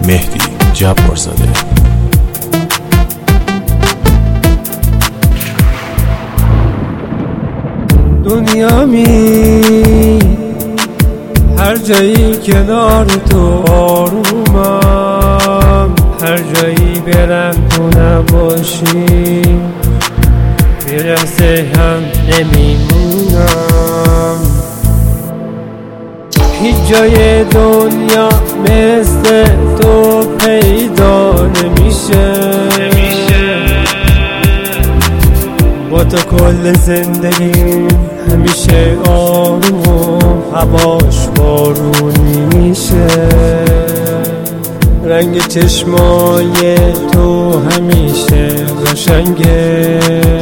مهدی جبارزاده. دنیامی هر جایی کنار تو آرومم، هر جایی برم تو نباشی یه لحظه هم نمیمونم. هیچ جای دنیا مثل تو پیدا نمیشه، با تو کل زندگی همیشه آروم و هواش بارونی میشه. رنگ چشمای تو همیشه قشنگه،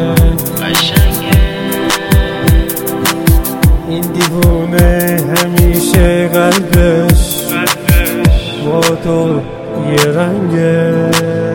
این دیوونه همیشه قلبش با تو یه رنگه.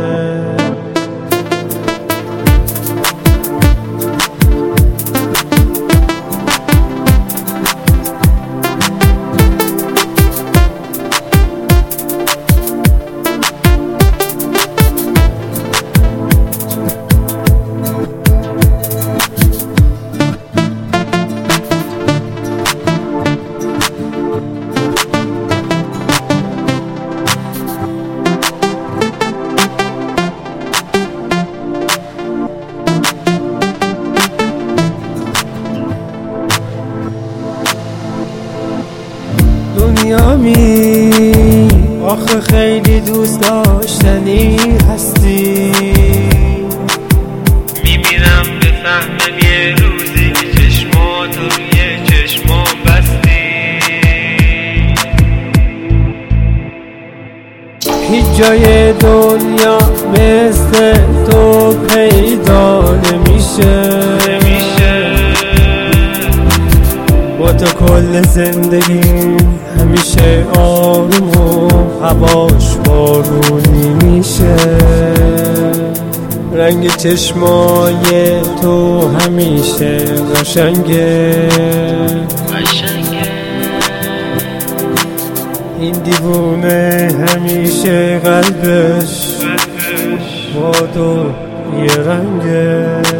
دنیامی آخه خیلی دوست داشتنی هستی، میمیرم بفهمم یه روزی که چشماتو روی چشمام بستی. هیچ جای دنیا مثل تو پیدا نمیشه، با تو کل زندگی همیشه آروم و هواش بارونی میشه. رنگ چشمای تو همیشه قشنگه، این دیوونه همیشه قلبش با تو یه رنگه.